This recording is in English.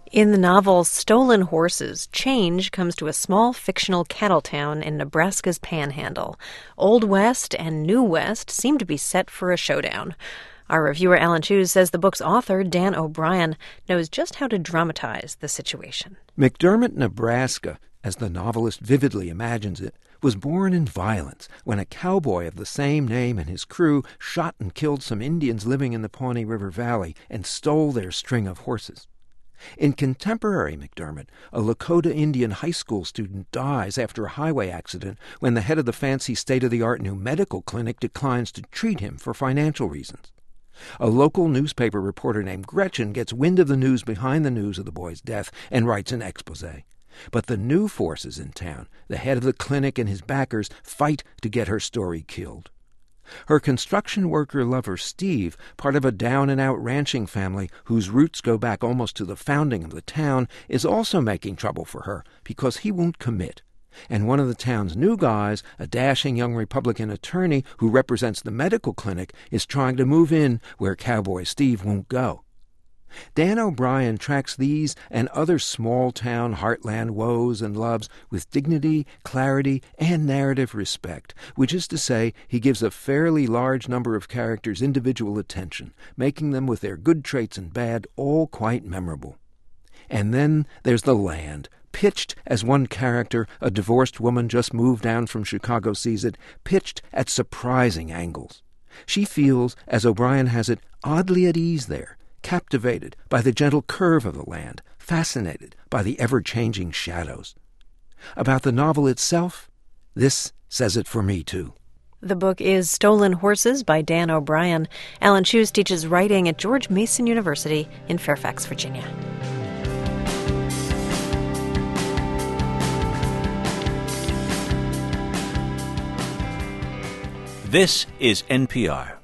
In the novel Stolen Horses, change comes to a small fictional cattle town in Nebraska's Panhandle. Old West and New West seem to be set for a showdown. Our reviewer Alan Cheuse says the book's author, Dan O'Brien, knows just how to dramatize the situation. McDermott, Nebraska, as the novelist vividly imagines it, was born in violence when a cowboy of the same name and his crew shot and killed some Indians living in the Pawnee River Valley and stole their string of horses. In contemporary McDermott, a Lakota Indian high school student dies after a highway accident when the head of the fancy state-of-the-art new medical clinic declines to treat him for financial reasons. A local newspaper reporter named Gretchen gets wind of the news behind the news of the boy's death and writes an expose. But the new forces in town, the head of the clinic and his backers, fight to get her story killed. Her construction worker lover, Steve, part of a down-and-out ranching family whose roots go back almost to the founding of the town, is also making trouble for her because he won't commit. And one of the town's new guys, a dashing young Republican attorney who represents the medical clinic, is trying to move in where cowboy Steve won't go. Dan O'Brien tracks these and other small-town heartland woes and loves with dignity, clarity, and narrative respect, which is to say, he gives a fairly large number of characters individual attention, making them, with their good traits and bad, all quite memorable. And then there's the land, pitched as one character, a divorced woman just moved down from Chicago sees it, pitched at surprising angles. She feels, as O'Brien has it, oddly at ease there, captivated by the gentle curve of the land, fascinated by the ever-changing shadows. About the novel itself, this says it for me, too. The book is Stolen Horses by Dan O'Brien. Alan Cheuse teaches writing at George Mason University in Fairfax, Virginia. This is NPR.